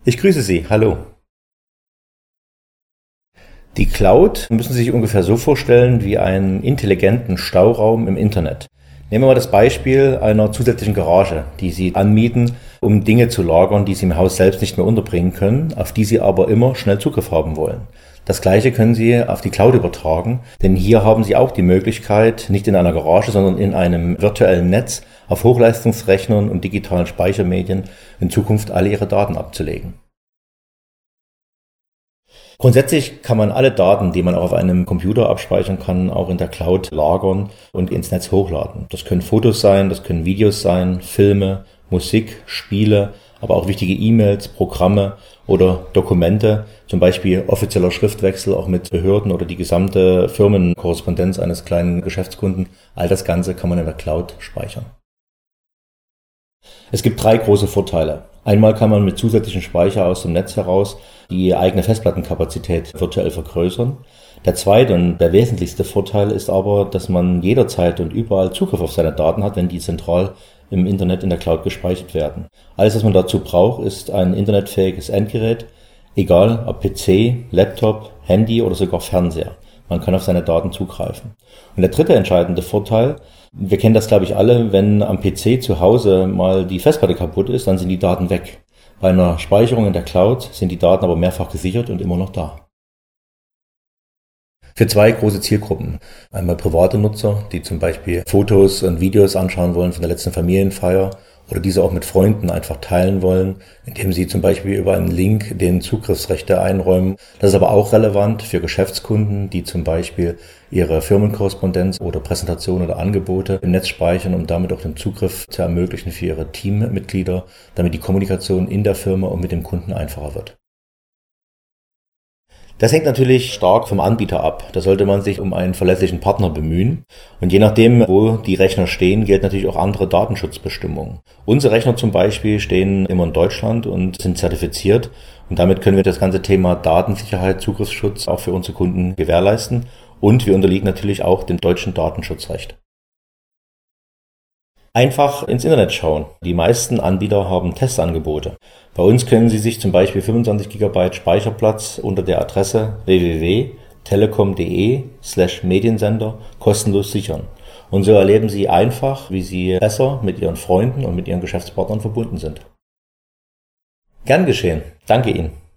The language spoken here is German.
Ich grüße Sie, hallo. Die Cloud müssen Sie sich ungefähr so vorstellen wie einen intelligenten Stauraum im Internet. Nehmen wir mal das Beispiel einer zusätzlichen Garage, die Sie anmieten, um Dinge zu lagern, die Sie im Haus selbst nicht mehr unterbringen können, auf die Sie aber immer schnell Zugriff haben wollen. Das Gleiche können Sie auf die Cloud übertragen, denn hier haben Sie auch die Möglichkeit, nicht in einer Garage, sondern in einem virtuellen Netz auf Hochleistungsrechnern und digitalen Speichermedien in Zukunft alle Ihre Daten abzulegen. Grundsätzlich kann man alle Daten, die man auch auf einem Computer abspeichern kann, auch in der Cloud lagern und ins Netz hochladen. Das können Fotos sein, das können Videos sein, Filme, Musik, Spiele, aber auch wichtige E-Mails, Programme oder Dokumente, zum Beispiel offizieller Schriftwechsel auch mit Behörden oder die gesamte Firmenkorrespondenz eines kleinen Geschäftskunden. All das Ganze kann man in der Cloud speichern. Es gibt drei große Vorteile. Einmal kann man mit zusätzlichen Speicher aus dem Netz heraus die eigene Festplattenkapazität virtuell vergrößern. Der zweite und der wesentlichste Vorteil ist aber, dass man jederzeit und überall Zugriff auf seine Daten hat, wenn die zentral im Internet in der Cloud gespeichert werden. Alles, was man dazu braucht, ist ein internetfähiges Endgerät, egal ob PC, Laptop, Handy oder sogar Fernseher. Man kann auf seine Daten zugreifen. Und der dritte entscheidende Vorteil: Wir kennen das, glaube ich, alle, wenn am PC zu Hause mal die Festplatte kaputt ist, dann sind die Daten weg. Bei einer Speicherung in der Cloud sind die Daten aber mehrfach gesichert und immer noch da. Für zwei große Zielgruppen. Einmal private Nutzer, die zum Beispiel Fotos und Videos anschauen wollen von der letzten Familienfeier oder diese auch mit Freunden einfach teilen wollen, indem sie zum Beispiel über einen Link den Zugriffsrechte einräumen. Das ist aber auch relevant für Geschäftskunden, die zum Beispiel ihre Firmenkorrespondenz oder Präsentation oder Angebote im Netz speichern, um damit auch den Zugriff zu ermöglichen für ihre Teammitglieder, damit die Kommunikation in der Firma und mit dem Kunden einfacher wird. Das hängt natürlich stark vom Anbieter ab. Da sollte man sich um einen verlässlichen Partner bemühen. Und je nachdem, wo die Rechner stehen, gelten natürlich auch andere Datenschutzbestimmungen. Unsere Rechner zum Beispiel stehen immer in Deutschland und sind zertifiziert. Und damit können wir das ganze Thema Datensicherheit, Zugriffsschutz auch für unsere Kunden gewährleisten. Und wir unterliegen natürlich auch dem deutschen Datenschutzrecht. Einfach ins Internet schauen. Die meisten Anbieter haben Testangebote. Bei uns können Sie sich zum Beispiel 25 GB Speicherplatz unter der Adresse www.telekom.de/Mediensender kostenlos sichern. Und so erleben Sie einfach, wie Sie besser mit Ihren Freunden und mit Ihren Geschäftspartnern verbunden sind. Gern geschehen. Danke Ihnen.